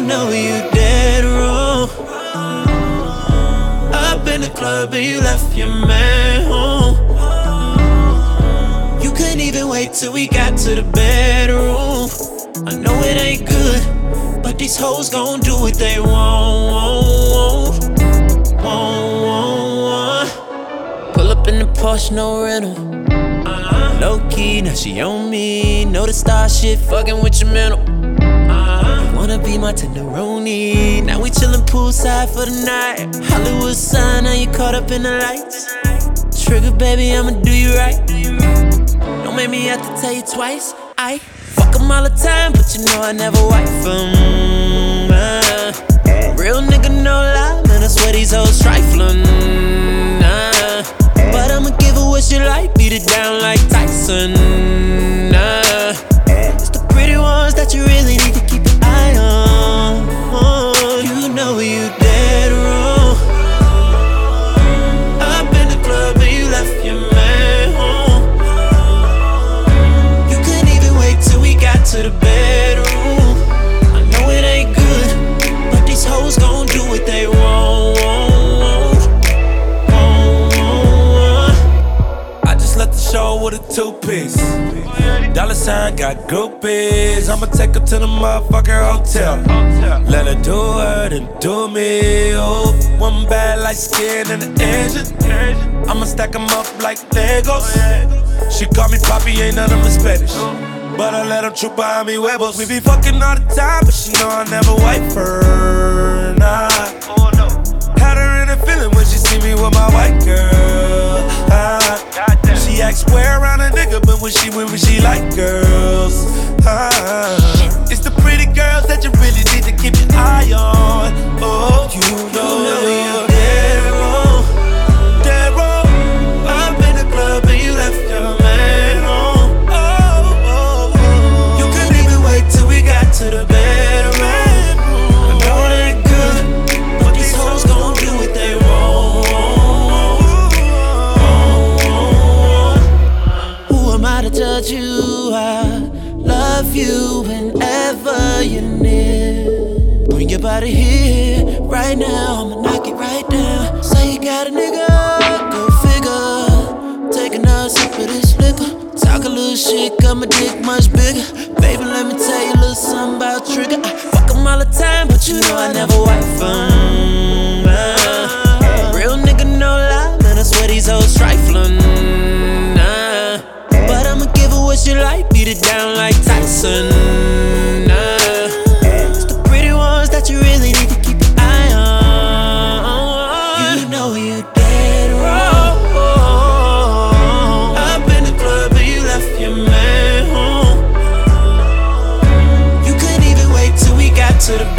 know you dead wrong. Up in the club and you left your man home. You couldn't even wait till we got to the bedroom. I know it ain't good, but these hoes gon' do what they want. Pull up in the Porsche, no rental. Low key, now she on me. Know the star shit, fucking with your mental. Wanna be my tenderoni. Now we chillin' poolside for the night. Hollywood sign, now you caught up in the lights. Trigger, baby, I'ma do you right. Don't make me have to tell you twice. I fuck 'em all the time, but you know I never wife 'em. Real nigga, no lie, man, I swear these hoes triflin'. But I'ma give her what she like, beat it down like Tyson. It's the pretty ones that you really need to keep an eye on. You know you dead wrong. Up in the club and you left your man home. You couldn't even wait till we got to the bedroom. I know it ain't good, but these hoes gon' do what they want. Left the show with a two-piece. Dollar sign got groupies. I'ma take her to the motherfucking hotel. Let her do her, then do me. Oh, one bad like skin in the engine. I'ma stack 'em up like Legos. She call me Papi, ain't none of them Spanish, but I let 'em troop behind me huevos. We be fucking all the time, but she know I never wipe her. Nah. Had her in a feeling when she see me with my white girl. She act square around a nigga, but when she with me, she like girls. It's the pretty girls that you really need to keep your eye on. Oh, you know you're dead wrong. Dead wrong. Up in the club and you left your man home. You couldn't even wait till we got to the bedroom. I know it ain't good, but these hoes gon' do what they want. To judge you, I love you whenever you're near. Bring your body here, right now, I'ma knock it right down. Say you got a nigga, go figure. Take another sip of this liquor. Talk a little shit, got my dick much bigger. Baby, let me tell you a little something about trigger. I fuck 'em all the time, but you know I never wife 'em. Real nigga, no lie, man, I swear these hoes triflin'. But I'ma give her what she like, beat it down like Tyson. It's the pretty ones that you really need to keep your eye on. You know you dead wrong. Up in the club and you left your man home. You couldn't even wait till we got to the